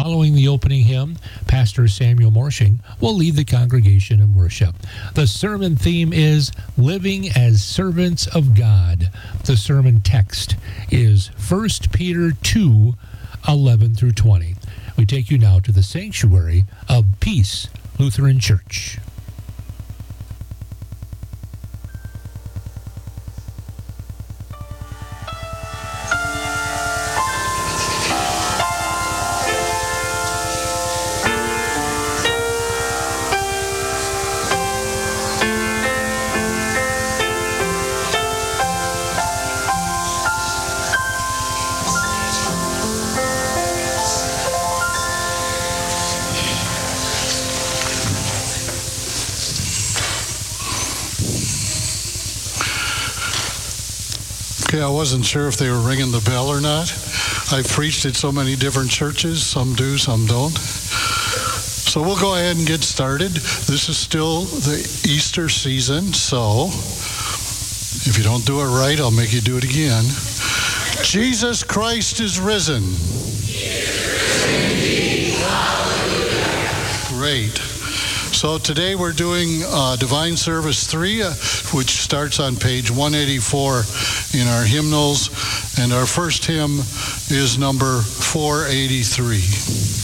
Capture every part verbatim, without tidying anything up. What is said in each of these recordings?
Following the opening hymn, Pastor Samuel Morshing will lead the congregation in worship. The sermon theme is Living as Servants of God. The sermon text is First Peter two, eleven through twenty. We take you now to the sanctuary of Peace Lutheran Church. Okay, I wasn't sure if they were ringing the bell or not. I've preached at so many different churches. Some do, some don't. So we'll go ahead and get started. This is still the Easter season, so if you don't do it right, I'll make you do it again. Jesus Christ is risen. Great. So today we're doing uh, Divine Service three, uh, which starts on page one eighty-four in our hymnals, and our first hymn is number four eighty-three.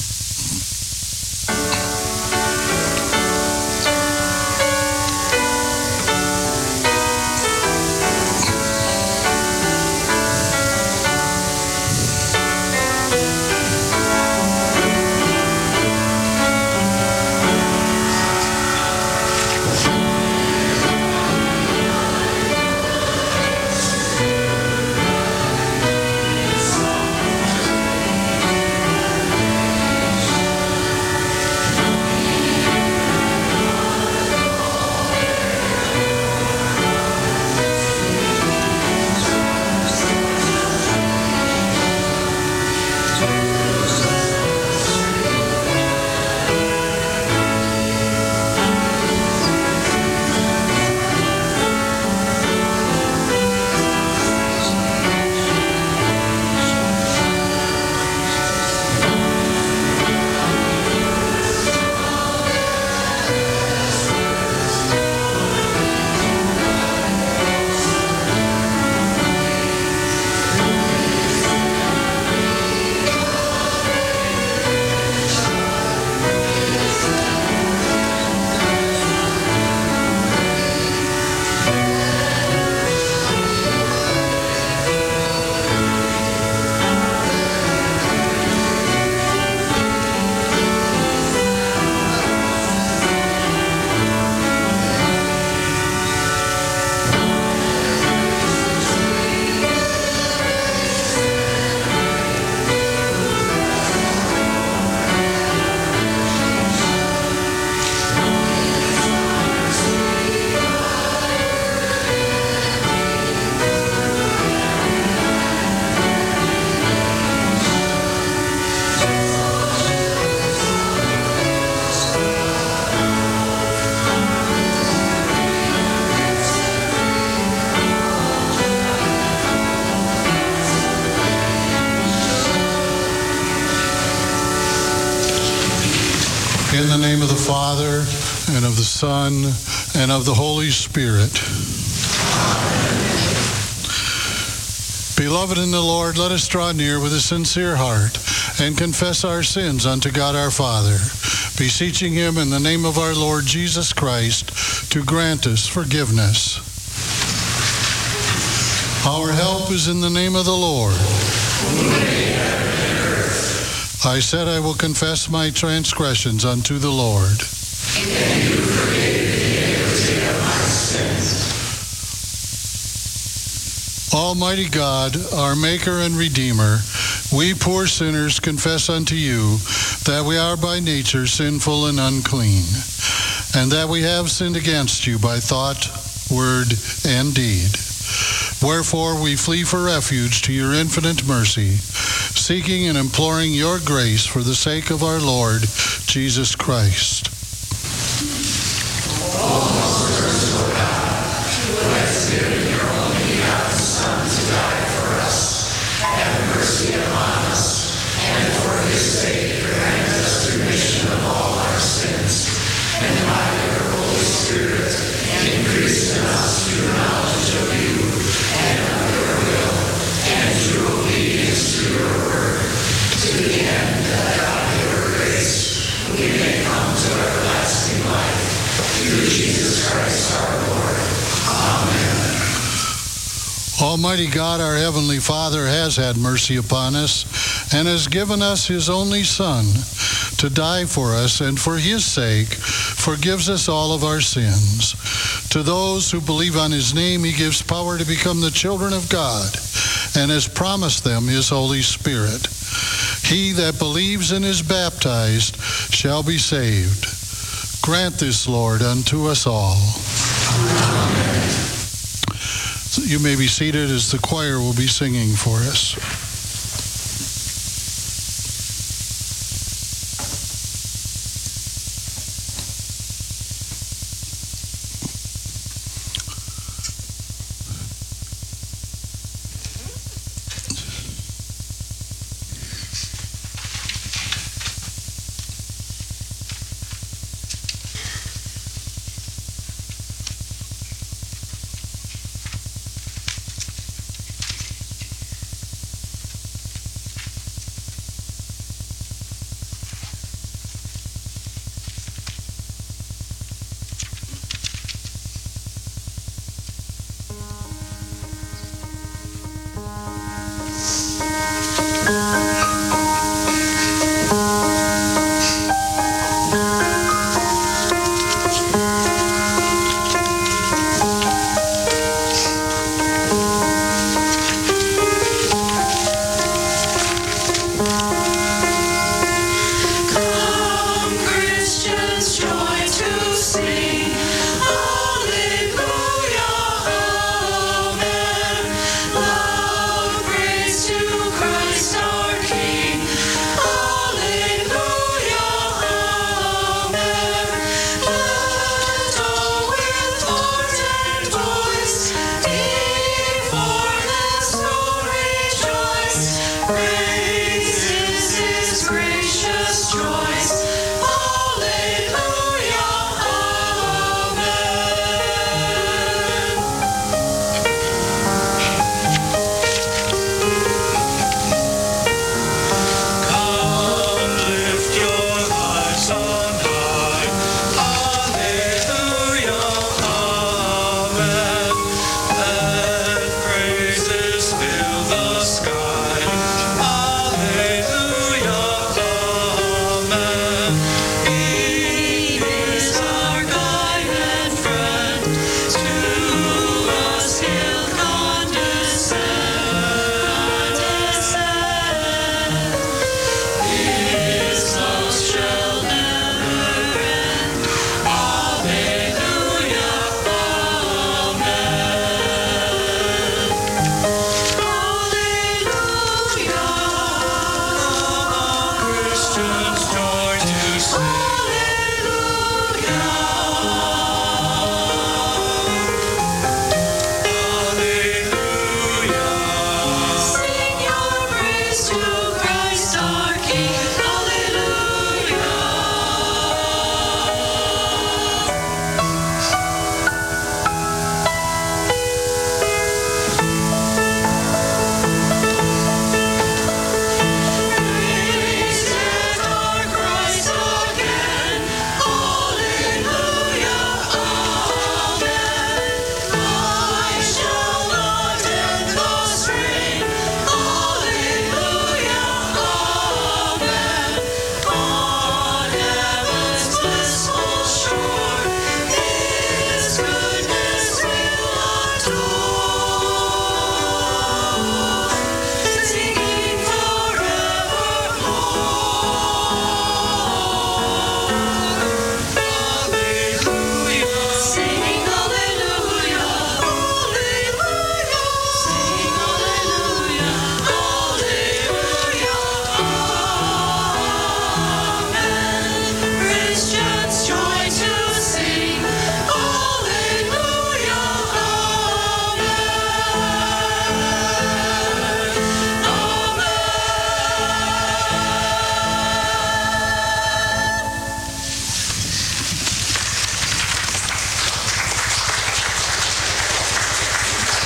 In the name of the Father, and of the Son, and of the Holy Spirit. Amen. Beloved in the Lord, let us draw near with a sincere heart and confess our sins unto God our Father, beseeching him in the name of our Lord Jesus Christ to grant us forgiveness. Our help is in the name of the Lord. I said, I will confess my transgressions unto the Lord. And you forgave the iniquity of my sins. Almighty God, our Maker and Redeemer, we poor sinners confess unto you that we are by nature sinful and unclean, and that we have sinned against you by thought, word, and deed. Wherefore we flee for refuge to your infinite mercy, seeking and imploring your grace for the sake of our Lord Jesus Christ. O most merciful God, who has given your only begotten Son to die for us, have mercy upon us, and for his sake grant the end, that God give her grace, we may come to everlasting life. Through Jesus Christ our Lord. Amen. Almighty God, our Heavenly Father, has had mercy upon us and has given us his only Son to die for us, and for his sake forgives us all of our sins. To those who believe on his name, he gives power to become the children of God and has promised them his Holy Spirit. He that believes and is baptized shall be saved. Grant this, Lord, unto us all. Amen. So you may be seated as the choir will be singing for us.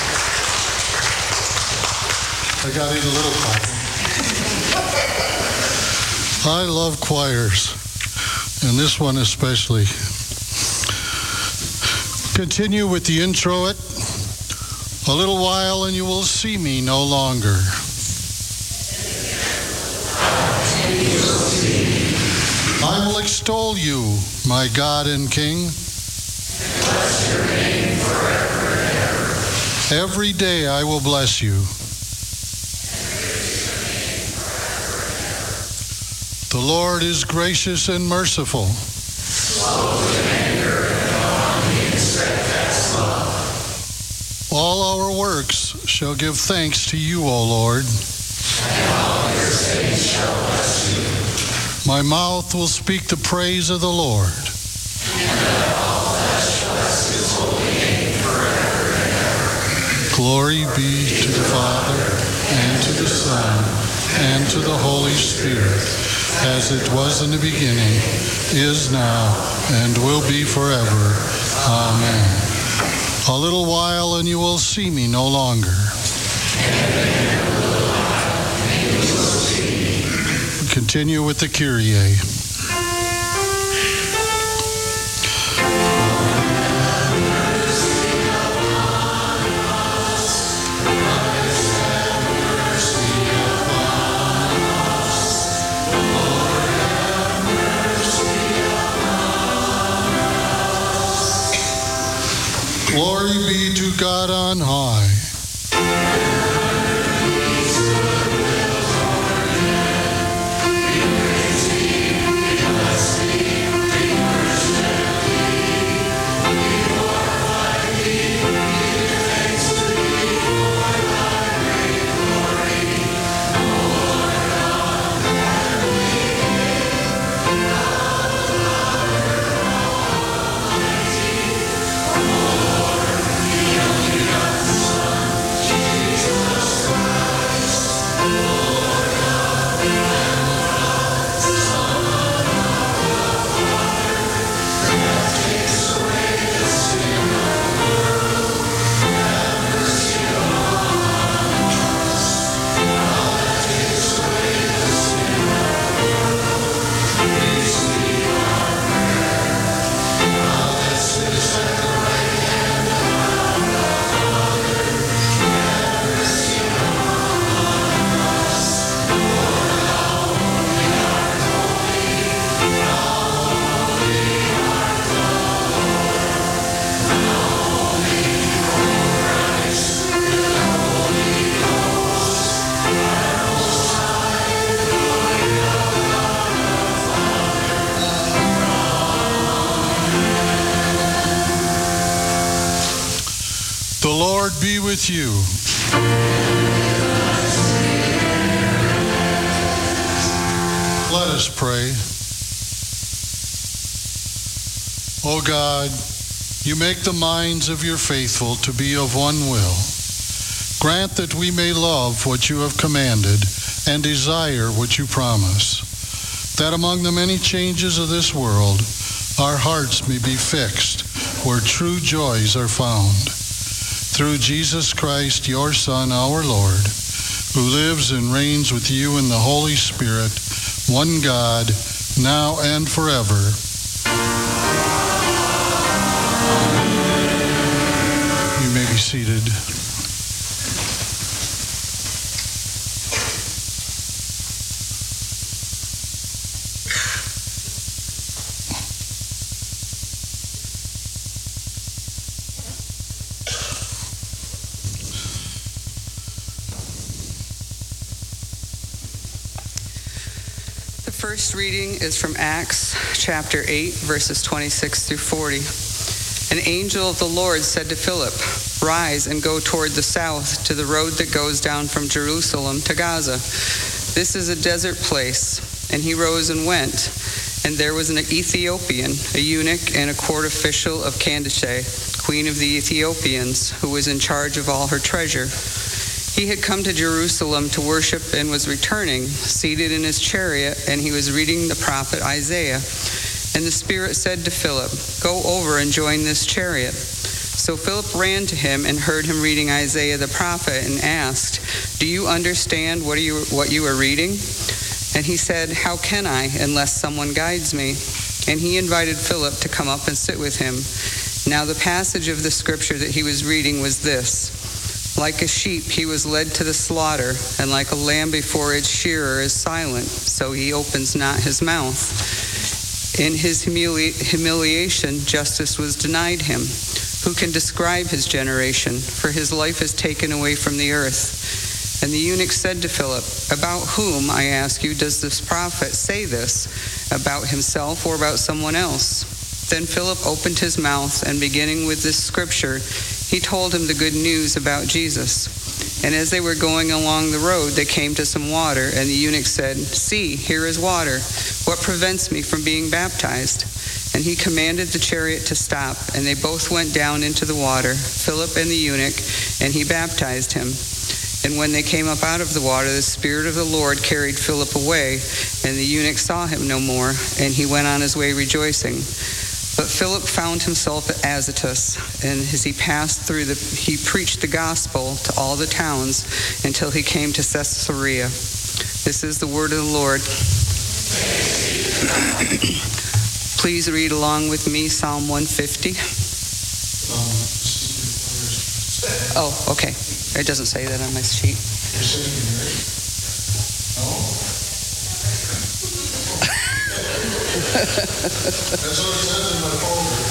I got in a little clapping. I love choirs, and this one especially. Continue with the introit. A little while and you will see me no longer. I will extol you, my God and King. Bless your name forever and ever. Every day I will bless you. The Lord is gracious and merciful. Slow to anger and abounding in steadfast love. All our works shall give thanks to you, O Lord. And all your saints shall bless you. My mouth will speak the praise of the Lord. And let all flesh bless his holy name forever and ever. Glory be to the Father, and to the Son, and to the Holy Spirit, as it was in the beginning, is now, and will be forever. Amen. A little while and you will see me no longer. Continue with the Kyrie. Glory be to God on high. The Lord be with you. Let us pray. O God, you make the minds of your faithful to be of one will. Grant that we may love what you have commanded and desire what you promise, that among the many changes of this world, our hearts may be fixed where true joys are found. Through Jesus Christ, your Son, our Lord, who lives and reigns with you in the Holy Spirit, one God, now and forever. You may be seated. The first reading is from Acts chapter eight, verses twenty-six through forty. An angel of the Lord said to Philip, "Rise and go toward the south to the road that goes down from Jerusalem to Gaza. This is a desert place." And he rose and went. And there was an Ethiopian, a eunuch and a court official of Candace, queen of the Ethiopians, who was in charge of all her treasure. He had come to Jerusalem to worship and was returning, seated in his chariot, and he was reading the prophet Isaiah. And the Spirit said to Philip, "Go over and join this chariot." So Philip ran to him and heard him reading Isaiah the prophet and asked, "Do you understand what you, what you are reading?" And he said, "How can I unless someone guides me?" And he invited Philip to come up and sit with him. Now the passage of the scripture that he was reading was this: "Like a sheep he was led to the slaughter, and like a lamb before its shearer is silent, so he opens not his mouth. In his humili- humiliation justice was denied him. Who can describe his generation? For his life is taken away from the earth." And the eunuch said to Philip, "About whom, I ask you, does this prophet say this? About himself or about someone else?" Then Philip opened his mouth, and beginning with this scripture, he told him the good news about Jesus. And as they were going along the road, they came to some water, and the eunuch said, "See, here is water. What prevents me from being baptized?" And he commanded the chariot to stop, and they both went down into the water, Philip and the eunuch, and he baptized him. And when they came up out of the water, the Spirit of the Lord carried Philip away, and the eunuch saw him no more, and he went on his way rejoicing. But Philip found himself at Azotus, and as he passed through, the, he preached the gospel to all the towns until he came to Caesarea. This is the word of the Lord. Please read along with me Psalm one fifty. Oh, okay. It doesn't say that on my sheet. That's what it says in my folder.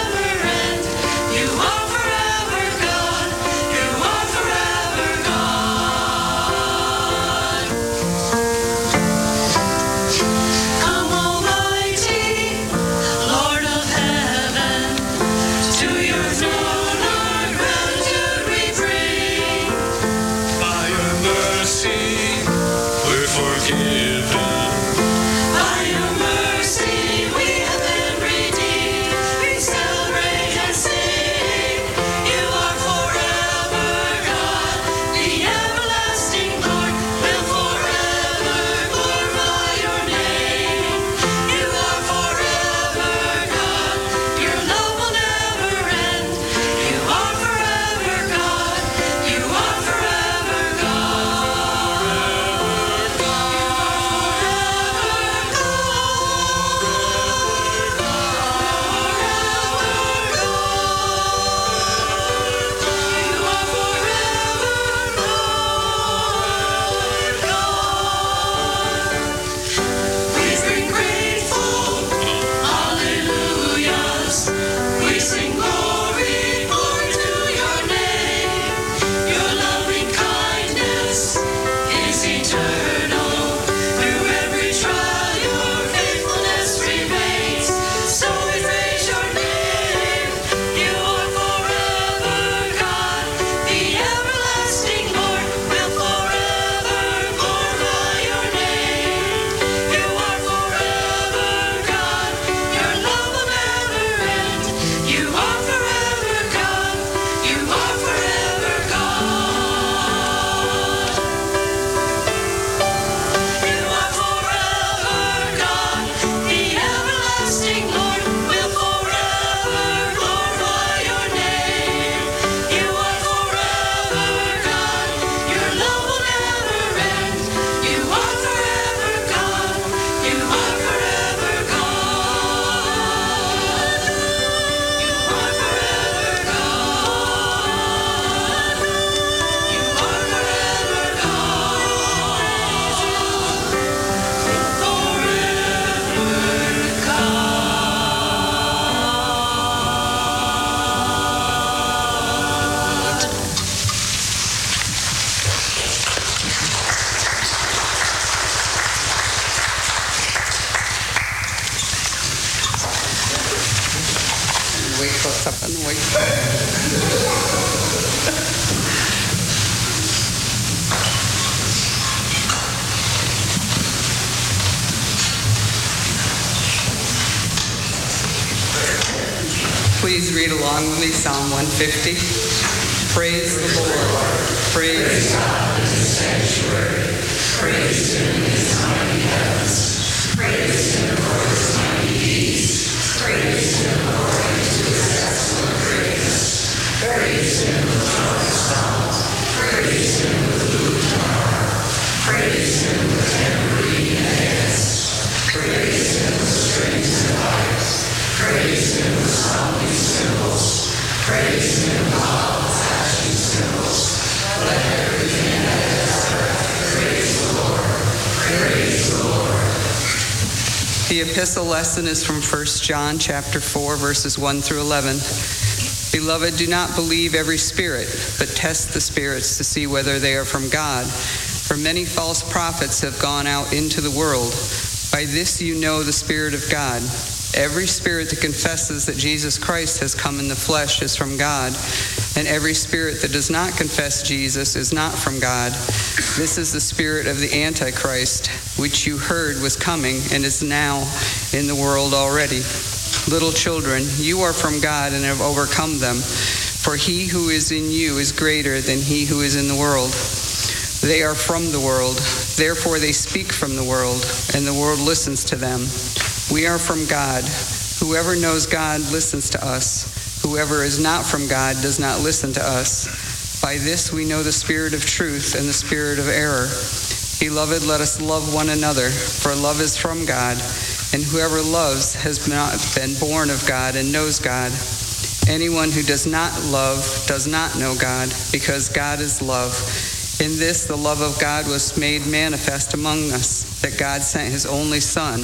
You are forever God. read along with me Psalm one fifty? Praise the Lord. Praise God in his sanctuary. Praise him in his mighty heavens. Praise him for his mighty deeds. Praise him according to his excellent greatness. Praise him with joyous song. Praise him with lute and harp. Praise him with tambourine and dance. Praise him with strings and pipes. Praise him with sounding cymbals. Praise him with loud clashing cymbals. Let everything that has breath praise the Lord. Praise the Lord. The epistle lesson is from First John chapter four, verses one through eleven. Beloved, do not believe every spirit, but test the spirits to see whether they are from God. For many false prophets have gone out into the world. By this you know the Spirit of God. Every spirit that confesses that Jesus Christ has come in the flesh is from God, and every spirit that does not confess Jesus is not from God. This is the spirit of the Antichrist, which you heard was coming and is now in the world already. Little children, you are from God and have overcome them, for he who is in you is greater than he who is in the world. They are from the world, therefore they speak from the world, and the world listens to them. We are from God. Whoever knows God listens to us. Whoever is not from God does not listen to us. By this we know the spirit of truth and the spirit of error. Beloved, let us love one another, for love is from God, and whoever loves has not been born of God and knows God. Anyone who does not love does not know God, because God is love. In this, the love of God was made manifest among us, that God sent his only Son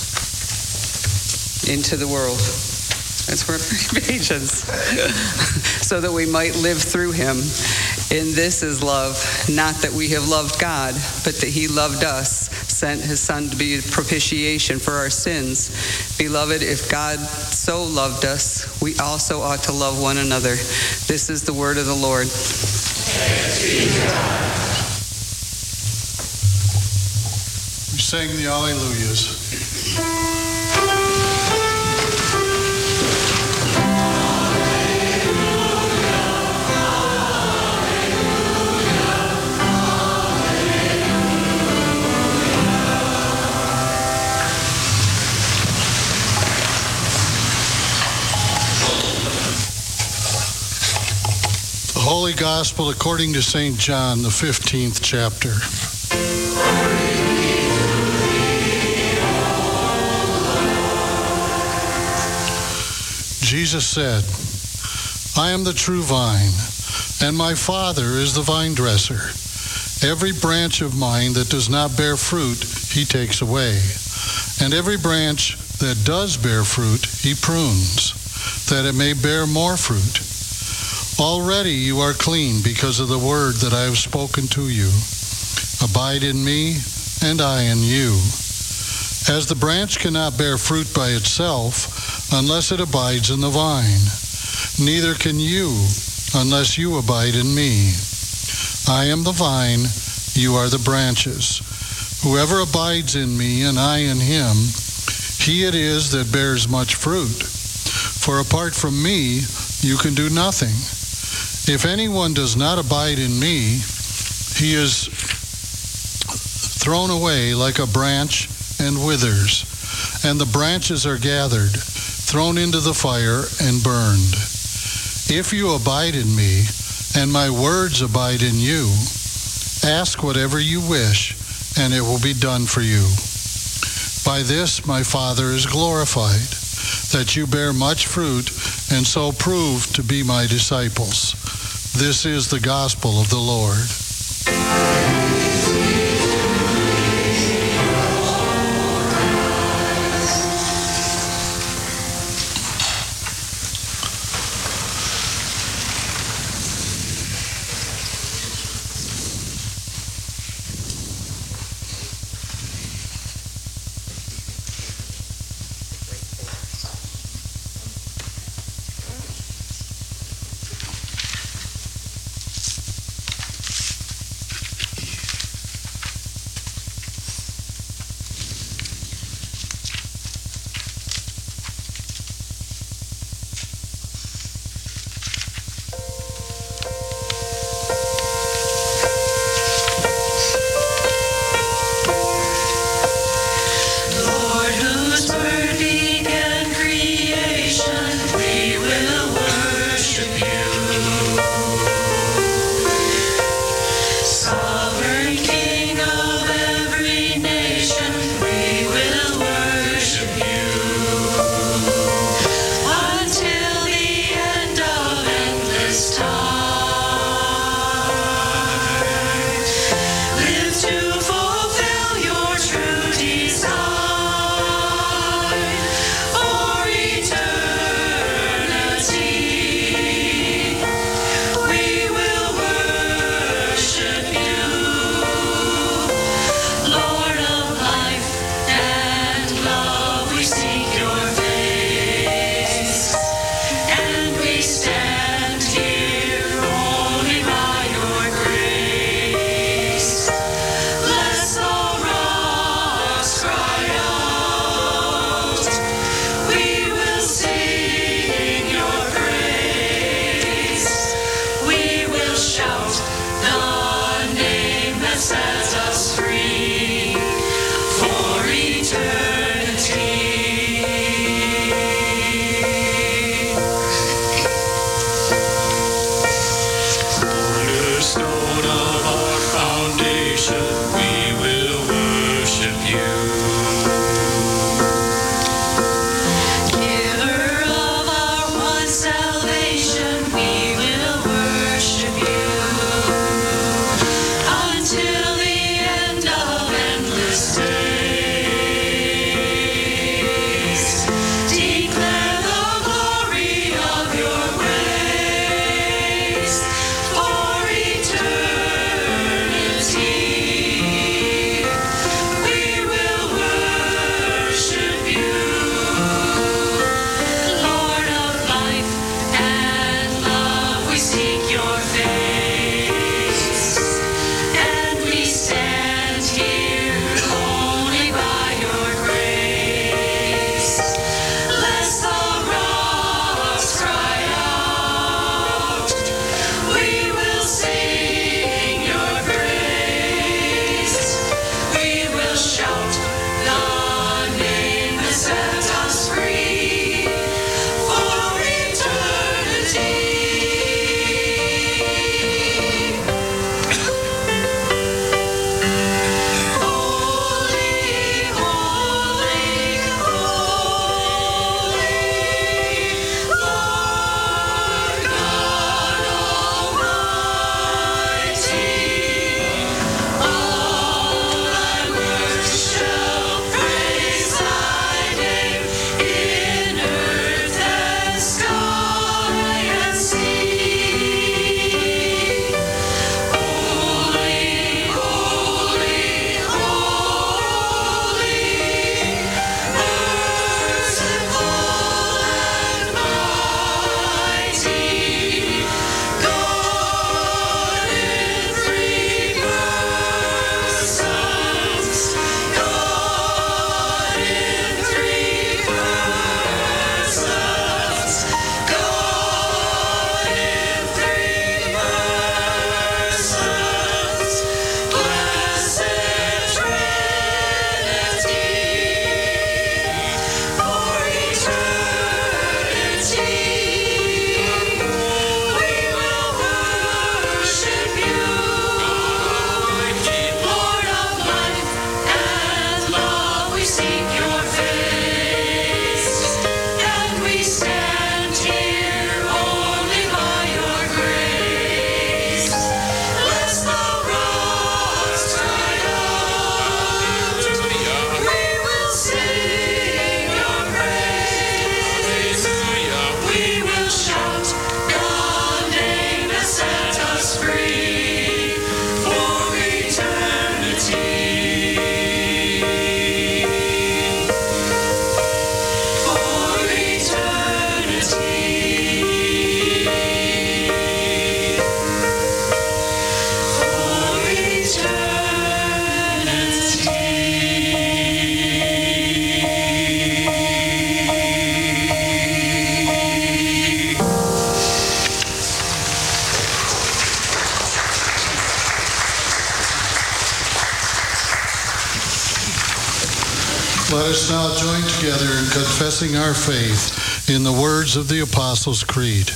into the world. That's where Ephesians. So that we might live through him. In this is love, not that we have loved God, but that he loved us, sent his Son to be a propitiation for our sins. Beloved, if God so loved us, we also ought to love one another. This is the word of the Lord. We sang the Alleluias. Holy Gospel according to Saint John, the fifteenth chapter. Jesus said, I am the true vine, and my Father is the vine dresser. Every branch of mine that does not bear fruit, he takes away. And every branch that does bear fruit, he prunes, that it may bear more fruit. Already you are clean because of the word that I have spoken to you. Abide in me, and I in you. As the branch cannot bear fruit by itself unless it abides in the vine, neither can you unless you abide in me. I am the vine, you are the branches. Whoever abides in me and I in him, he it is that bears much fruit. For apart from me, you can do nothing. If anyone does not abide in me, he is thrown away like a branch and withers, and the branches are gathered, thrown into the fire, and burned. If you abide in me, and my words abide in you, ask whatever you wish, and it will be done for you. By this my Father is glorified, that you bear much fruit, and so prove to be my disciples. This is the gospel of the Lord. set us free for eternity. Cornerstone of our foundation, we will worship you. Giver of our one salvation, we will worship you until the end of endless days. Declare the glory of your grace for eternity. We will worship you, Lord of life and love. We seek your face, and we stand here only by your grace. Lest the rocks cry out, we will sing your praise. We will shout the name that set us free for eternity. Holy, holy, holy, Lord God Almighty. All thy works shall praise thy name in earth and sky and sea. Holy, holy, holy, merciful and mighty, God in three persons, God in three persons, God in three persons, blessed Trinity, for eternity. We will worship you, Lord of life and love. We seek your face, and we stand here only by your grace. Lest the rocks cry out, we will sing your praise. We will shout the name that set us free for eternity. For eternity. For eternity. Let us now join together in confessing our faith in the words of the Apostles' Creed.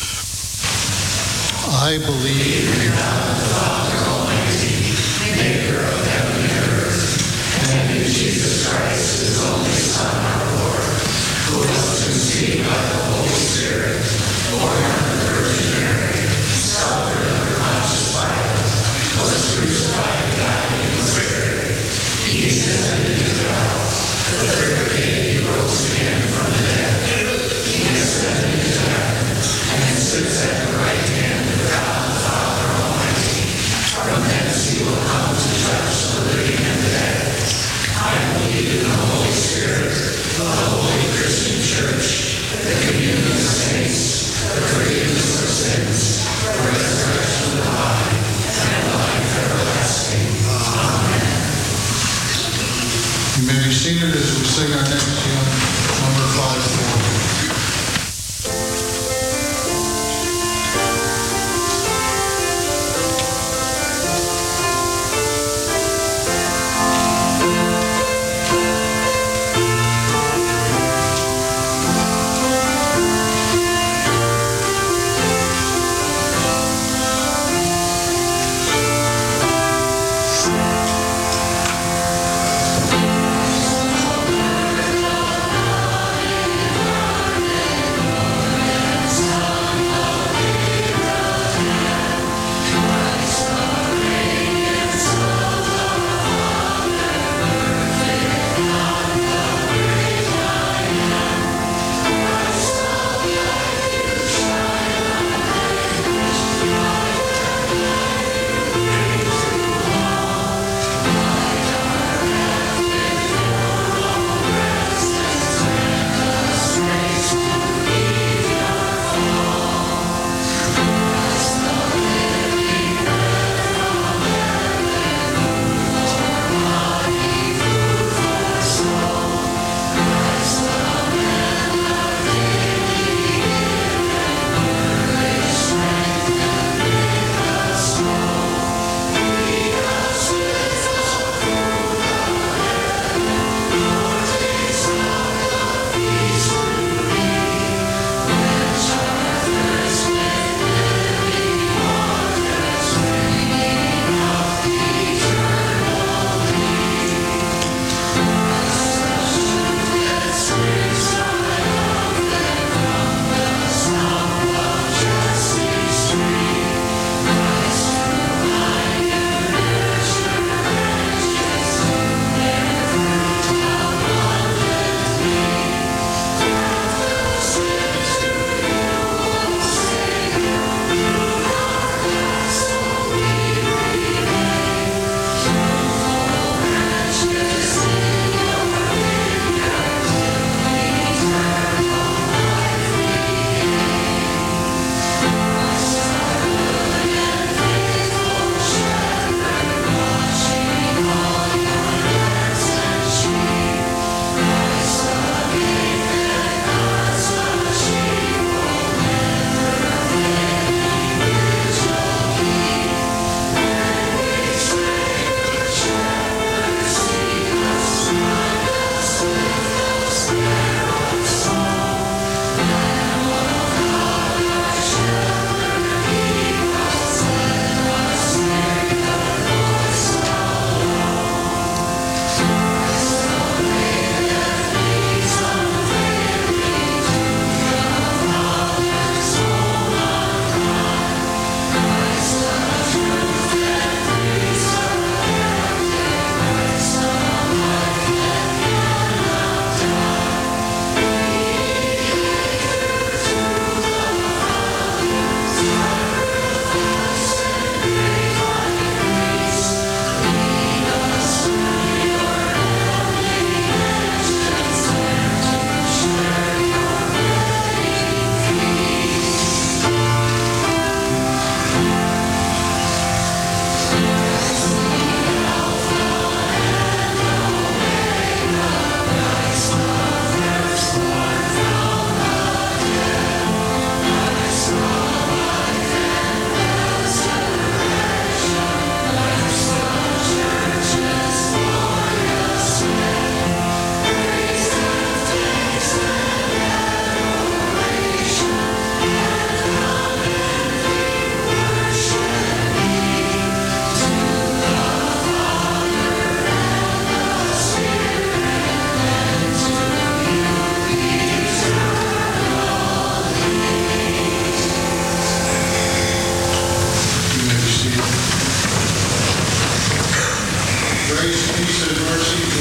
I believe in God the Father Almighty, maker of heaven and earth, and in Jesus Christ, his only Son, our Lord, who was conceived by the Holy Spirit, born of the Virgin Mary, suffered under Pontius Pilate, was crucified, died, and was buried. He descended into hell. The third day he rose again from the dead. He ascended into heaven and sits at the right hand of God the Father Almighty. From thence he will come to judge the living and the dead. I believe in the Holy Spirit, the holy Christian Church, the communion of saints, the forgiveness of sins, the resurrection of the body, and life everlasting. Amen. You may be seated as we sing our next hymn, number five forty.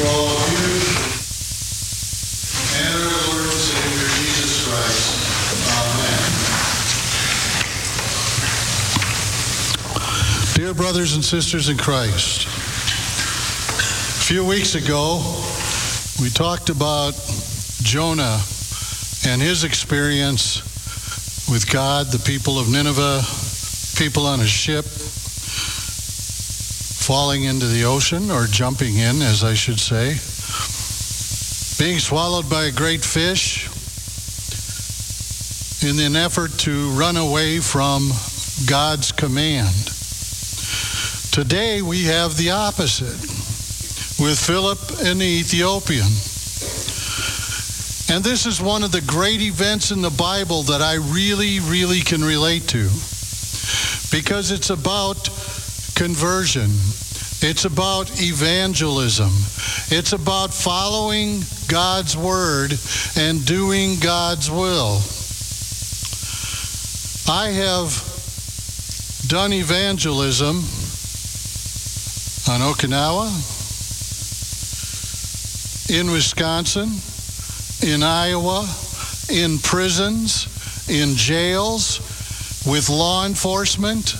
to all of you and our Lord and Savior Jesus Christ. Amen. Dear brothers and sisters in Christ, a few weeks ago we talked about Jonah and his experience with God, the people of Nineveh, people on a ship falling into the ocean, or jumping in, as I should say, being swallowed by a great fish in an effort to run away from God's command. Today we have the opposite with Philip and the Ethiopian. And this is one of the great events in the Bible that I really, really can relate to, because it's about conversion. It's about evangelism. It's about following God's word and doing God's will. I have done evangelism on Okinawa, in Wisconsin, in Iowa, in prisons, in jails, with law enforcement.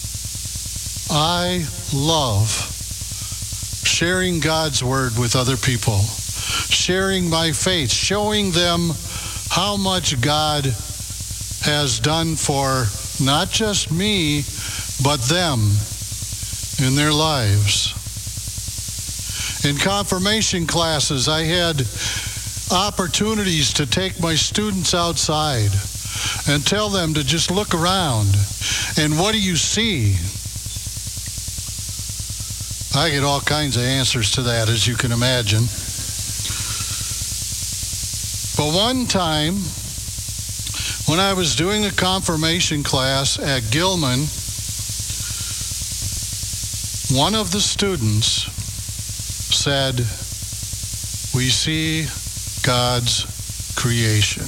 I love sharing God's word with other people, sharing my faith, showing them how much God has done for not just me, but them in their lives. In confirmation classes, I had opportunities to take my students outside and tell them to just look around. And what do you see? I get all kinds of answers to that, as you can imagine. But one time, when I was doing a confirmation class at Gilman, one of the students said, "We see God's creation."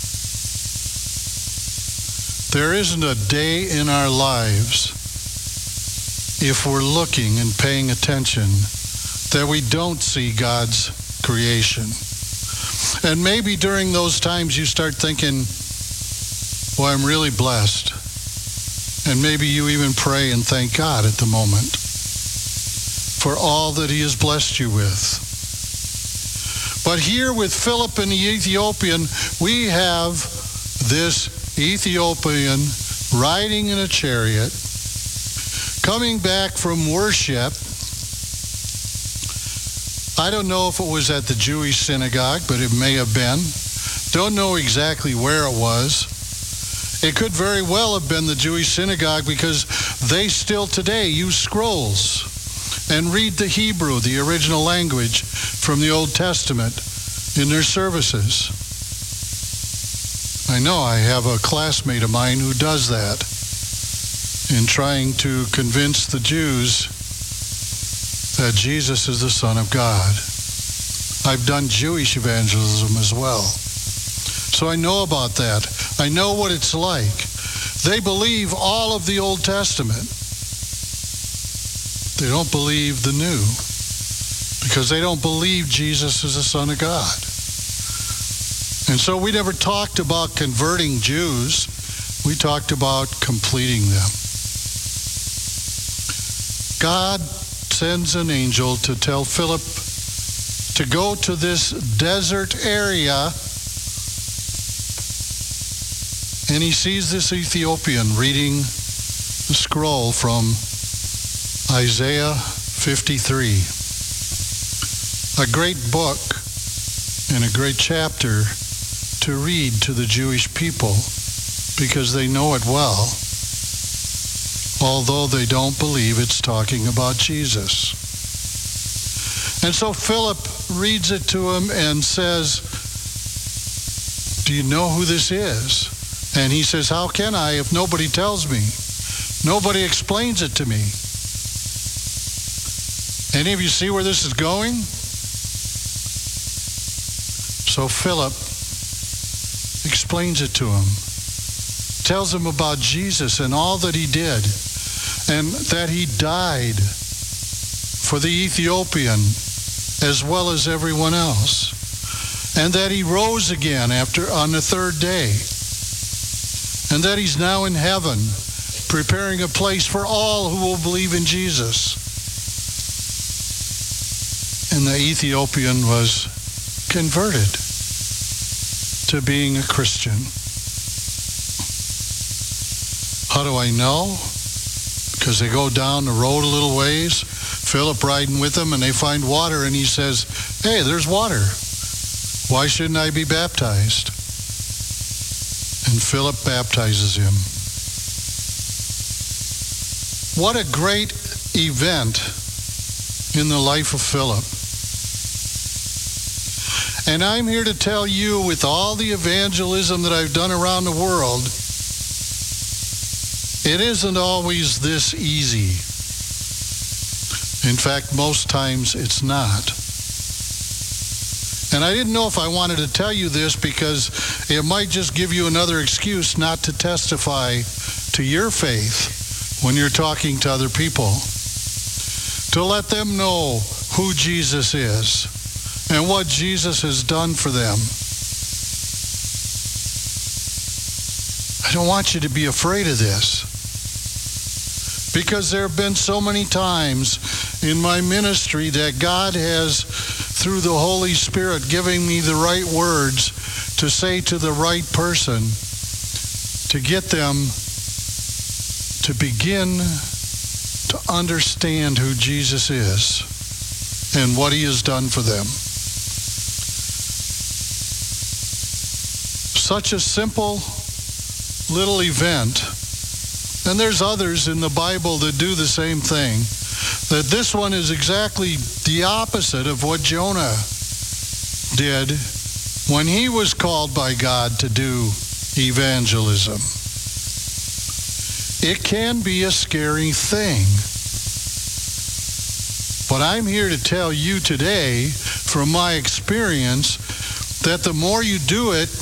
There isn't a day in our lives, if we're looking and paying attention, that we don't see God's creation. And maybe during those times you start thinking, well, I'm really blessed. And maybe you even pray and thank God at the moment for all that he has blessed you with. But here with Philip and the Ethiopian, we have this Ethiopian riding in a chariot, coming back from worship. I don't know if it was at the Jewish synagogue, but it may have been. Don't know exactly where it was. It could very well have been the Jewish synagogue, because they still today use scrolls and read the Hebrew, the original language from the Old Testament, in their services. I know I have a classmate of mine who does that, in trying to convince the Jews that Jesus is the Son of God. I've done Jewish evangelism as well, so I know about that. I know what it's like. They believe all of the Old Testament. They don't believe the New, because they don't believe Jesus is the Son of God. And so we never talked about converting Jews. We talked about completing them. God sends an angel to tell Philip to go to this desert area, and he sees this Ethiopian reading the scroll from Isaiah fifty-three, a great book and a great chapter to read to the Jewish people, because they know it well, although they don't believe it's talking about Jesus. And so Philip reads it to him and says, "Do you know who this is?" And he says, "How can I if nobody tells me? Nobody explains it to me." Any of you see where this is going? So Philip explains it to him, tells him about Jesus and all that he did, and that he died for the Ethiopian as well as everyone else, and that he rose again after on the third day, and that he's now in heaven, preparing a place for all who will believe in Jesus. And the Ethiopian was converted to being a Christian. How do I know? Because they go down the road a little ways, Philip riding with them, and they find water, and he says, hey, there's water. Why shouldn't I be baptized? And Philip baptizes him. What a great event in the life of Philip. And I'm here to tell you, with all the evangelism that I've done around the world, it isn't always this easy. In fact, most times it's not. And I didn't know if I wanted to tell you this because it might just give you another excuse not to testify to your faith when you're talking to other people. To let them know who Jesus is and what Jesus has done for them. I don't want you to be afraid of this, because there have been so many times in my ministry that God has, through the Holy Spirit, giving me the right words to say to the right person to get them to begin to understand who Jesus is and what he has done for them. Such a simple little event. And there's others in the Bible that do the same thing. That this one is exactly the opposite of what Jonah did when he was called by God to do evangelism. It can be a scary thing. But I'm here to tell you today, from my experience, that the more you do it,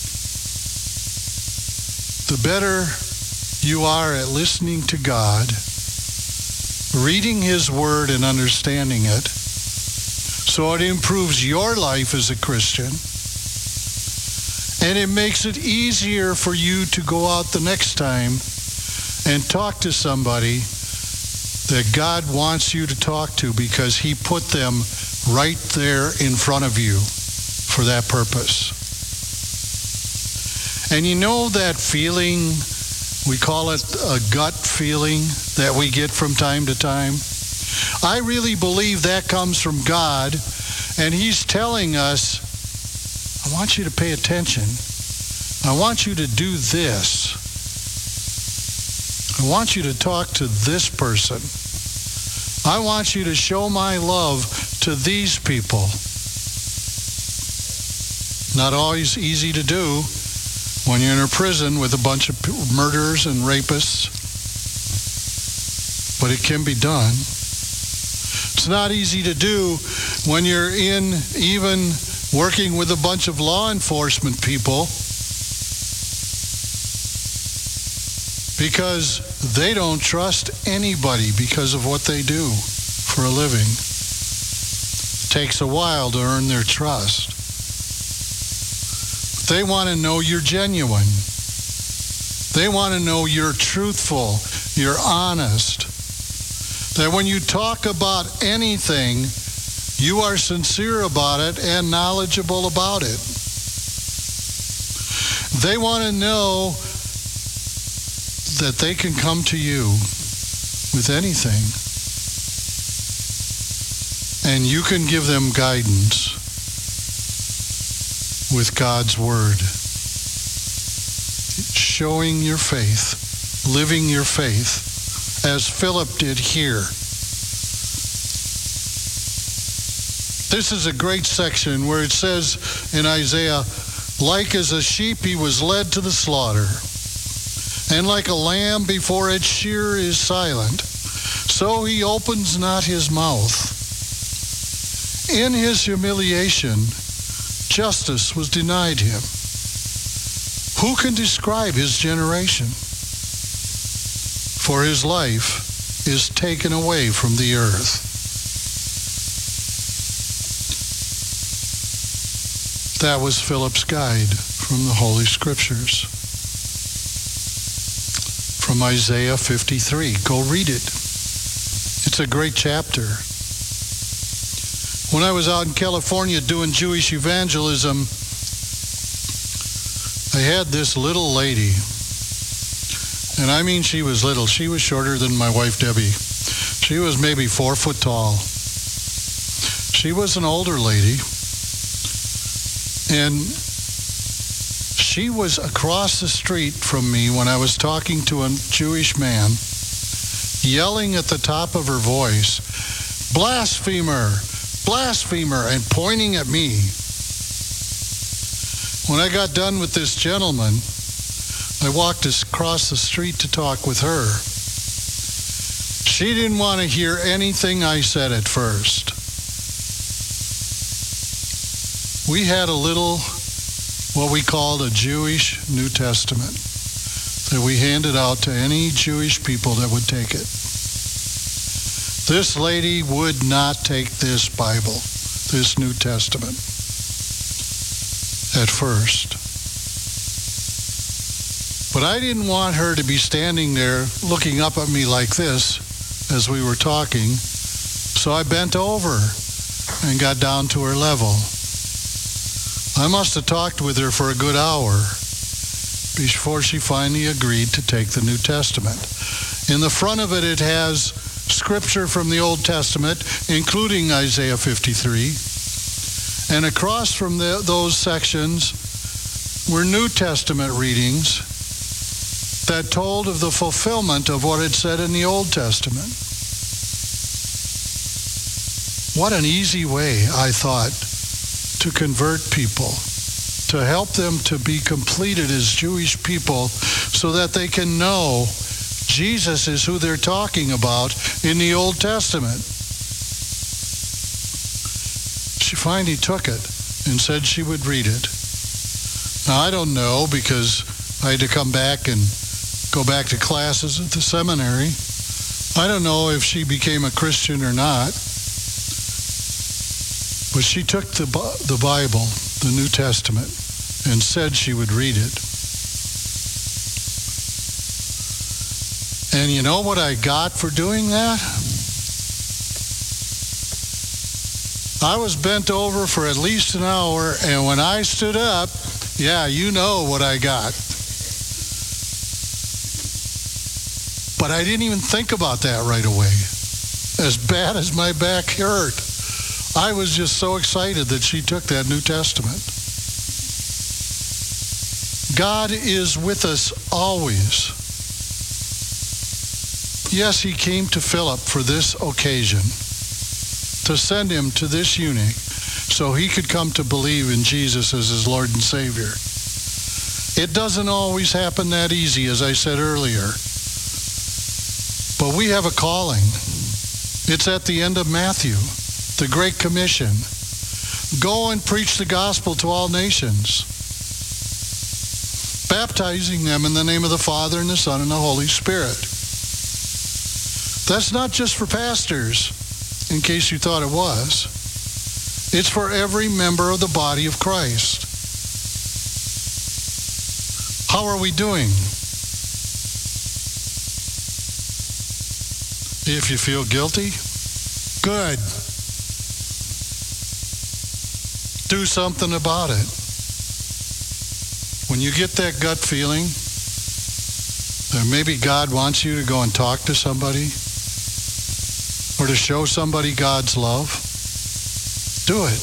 the better you are at listening to God, reading his word and understanding it, so it improves your life as a Christian, and it makes it easier for you to go out the next time and talk to somebody that God wants you to talk to, because he put them right there in front of you for that purpose. And you know that feeling, we call it a gut feeling that we get from time to time? I really believe that comes from God, and he's telling us, I want you to pay attention. I want you to do this. I want you to talk to this person. I want you to show my love to these people. Not always easy to do when you're in a prison with a bunch of murderers and rapists, but it can be done. It's not easy to do when you're in even working with a bunch of law enforcement people, because they don't trust anybody because of what they do for a living. It takes a while to earn their trust. They want to know you're genuine. They want to know you're truthful, you're honest. That when you talk about anything, you are sincere about it and knowledgeable about it. They want to know that they can come to you with anything, and you can give them guidance with God's word, showing your faith, living your faith, as Philip did here. This is a great section where it says in Isaiah, like as a sheep he was led to the slaughter, and like a lamb before its shearer is silent, so he opens not his mouth. In his humiliation, justice was denied him. Who can describe his generation? For his life is taken away from the earth. That was Philip's guide from the Holy Scriptures. From Isaiah fifty-three. Go read it. It's a great chapter. When I was out in California doing Jewish evangelism, I had this little lady. And I mean she was little. She was shorter than my wife Debbie. She was maybe four foot tall. She was an older lady. And she was across the street from me when I was talking to a Jewish man, yelling at the top of her voice, "Blasphemer! Blasphemer!" and pointing at me. When I got done with this gentleman, I walked across the street to talk with her. She didn't want to hear anything I said at first. We had a little, what we called a Jewish New Testament that we handed out to any Jewish people that would take it. This lady would not take this Bible, this New Testament, at first. But I didn't want her to be standing there looking up at me like this as we were talking, so I bent over and got down to her level. I must have talked with her for a good hour before she finally agreed to take the New Testament. In the front of it, it has scripture from the Old Testament, including Isaiah fifty-three. And across from the, those sections were New Testament readings that told of the fulfillment of what it said in the Old Testament. What an easy way, I thought, to convert people, to help them to be completed as Jewish people so that they can know Jesus is who they're talking about in the Old Testament. She finally took it and said she would read it. Now, I don't know, because I had to come back and go back to classes at the seminary. I don't know if she became a Christian or not. But she took the, the Bible, the New Testament, and said she would read it. And you know what I got for doing that? I was bent over for at least an hour, and when I stood up, yeah, you know what I got. But I didn't even think about that right away. As bad as my back hurt, I was just so excited that she took that New Testament. God is with us always. Yes, he came to Philip for this occasion, to send him to this eunuch so he could come to believe in Jesus as his Lord and Savior. It doesn't always happen that easy, as I said earlier. But we have a calling. It's at the end of Matthew. The Great Commission. Go and preach the gospel to all nations, baptizing them in the name of the Father and the Son and the Holy Spirit. That's not just for pastors, in case you thought it was. It's for every member of the body of Christ. How are we doing? If you feel guilty, good. Do something about it. When you get that gut feeling that maybe God wants you to go and talk to somebody or to show somebody God's love, do it.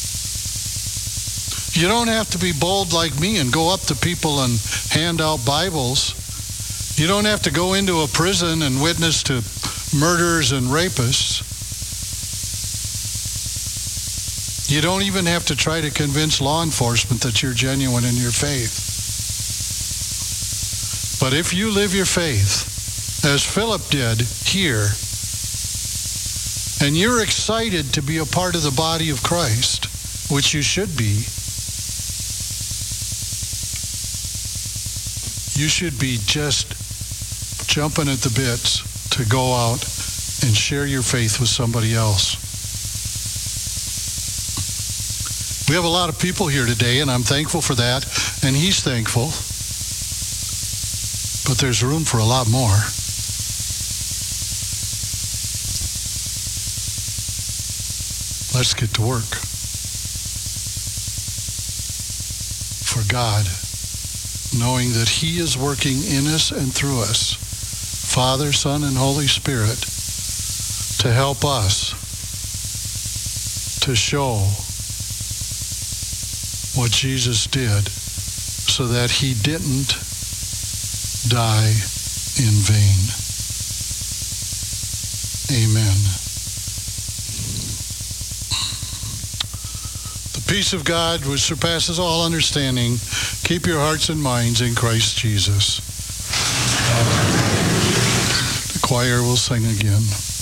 You don't have to be bold like me and go up to people and hand out Bibles. You don't have to go into a prison and witness to murderers and rapists. You don't even have to try to convince law enforcement that you're genuine in your faith. But if you live your faith, as Philip did here, and you're excited to be a part of the body of Christ, which you should be, you should be just jumping at the bits to go out and share your faith with somebody else. We We have a lot of people here today, and I'm thankful for that, and he's thankful. But there's room for a lot more. Let's get to work. For God, knowing that he is working in us and through us, Father, Son, and Holy Spirit, to help us to show what Jesus did so that he didn't die in vain. Amen. The peace of God, which surpasses all understanding, keep your hearts and minds in Christ Jesus. The choir will sing again.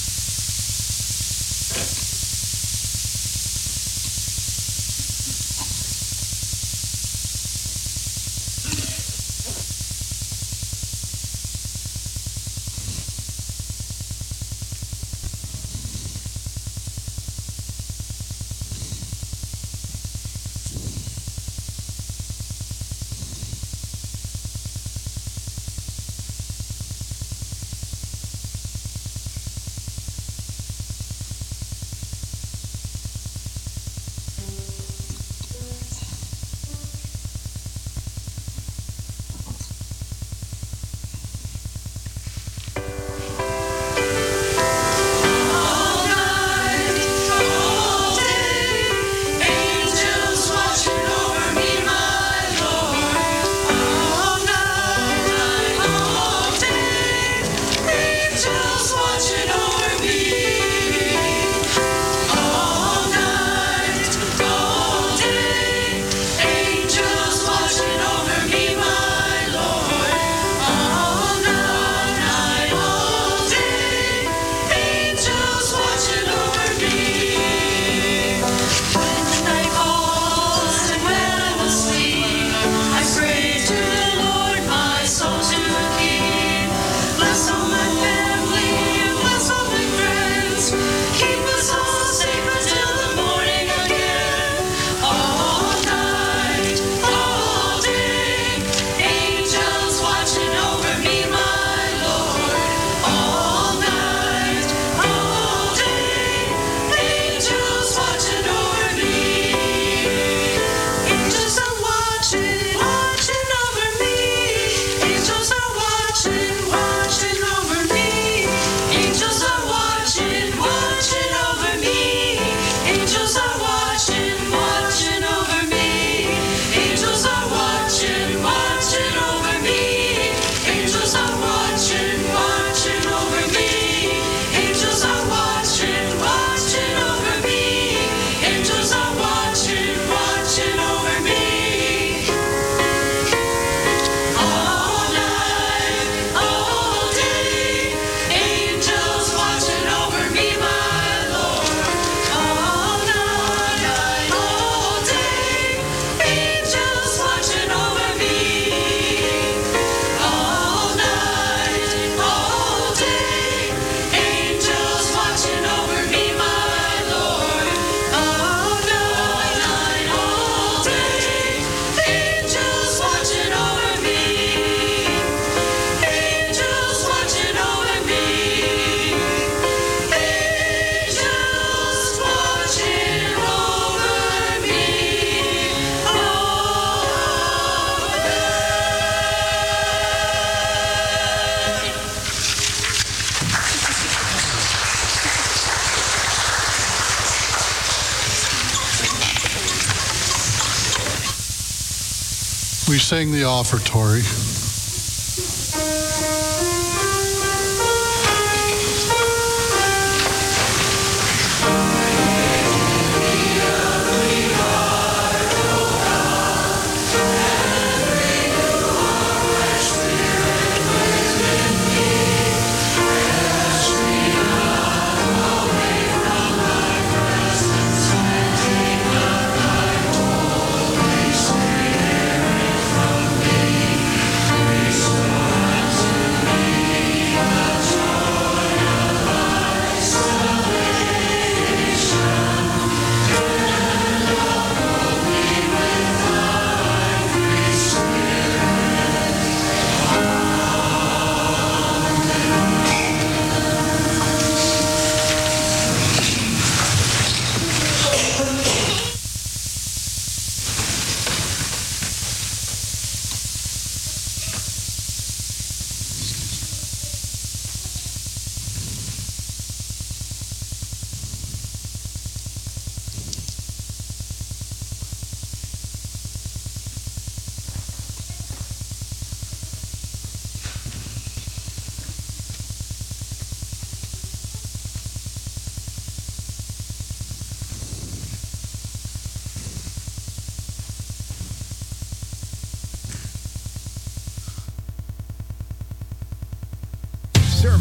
We sang the offertory.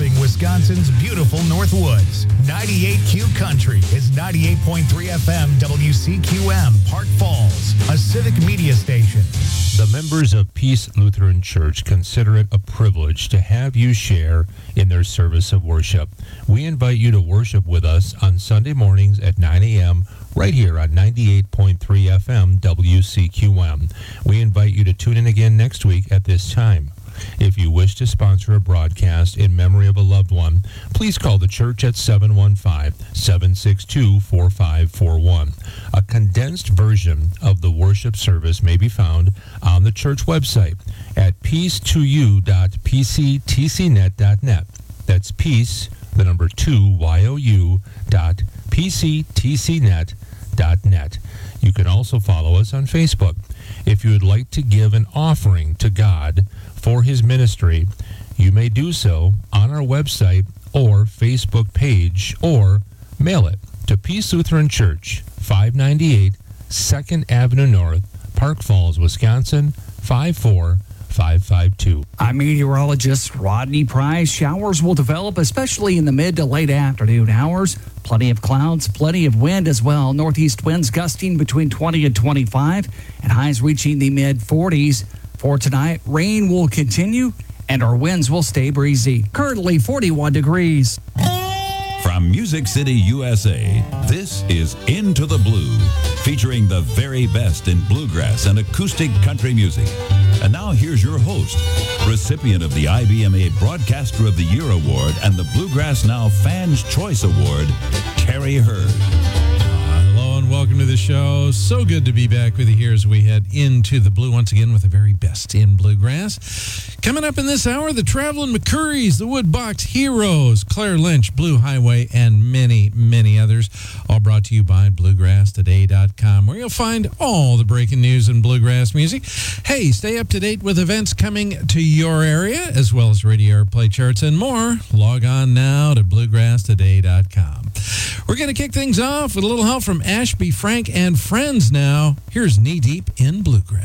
serving Wisconsin's beautiful Northwoods. ninety-eight Q Country is ninety-eight point three F M W C Q M, Park Falls, a civic media station. The members of Peace Lutheran Church consider it a privilege to have you share in their service of worship. We invite you to worship with us on Sunday mornings at nine a.m. right here on ninety-eight point three F M W C Q M. We invite you to tune in again next week at this time. If you wish to sponsor a broadcast in memory of a loved one, please call the church at seven one five, seven six two, four five four one. A condensed version of the worship service may be found on the church website at peace two u dot p c t c net dot net. That's peace, the number two, Y O U, dot p c t c net dot net. You can also follow us on Facebook. If you would like to give an offering to God for his ministry, you may do so on our website or Facebook page, or mail it to Peace Lutheran Church, five ninety-eight second Avenue North, Park Falls, Wisconsin, five four five five two. I'm meteorologist Rodney Price. Showers will develop, especially in the mid to late afternoon hours. Plenty of clouds, plenty of wind as well. Northeast winds gusting between twenty and twenty-five, and highs reaching the mid forties. For tonight, rain will continue, and our winds will stay breezy. Currently forty-one degrees. From Music City, U S A, this is Into the Blue, featuring the very best in bluegrass and acoustic country music. And now here's your host, recipient of the I B M A Broadcaster of the Year Award and the Bluegrass Now Fans Choice Award, Terry Hurd. Hello and welcome to the show. So good to be back with you here as we head into the blue once again with the very best in bluegrass. Coming up in this hour, the Traveling McCurries, the Woodbox Heroes, Claire Lynch, Blue Highway, and many, many others. All brought to you by bluegrass today dot com, where you'll find all the breaking news in bluegrass music. Hey, stay up to date with events coming to your area, as well as radio play charts and more. Log on now to bluegrass today dot com. We're going to kick things off with a little help from Ashby, Frank, and Friends now. Here's Knee Deep in Bluegrass.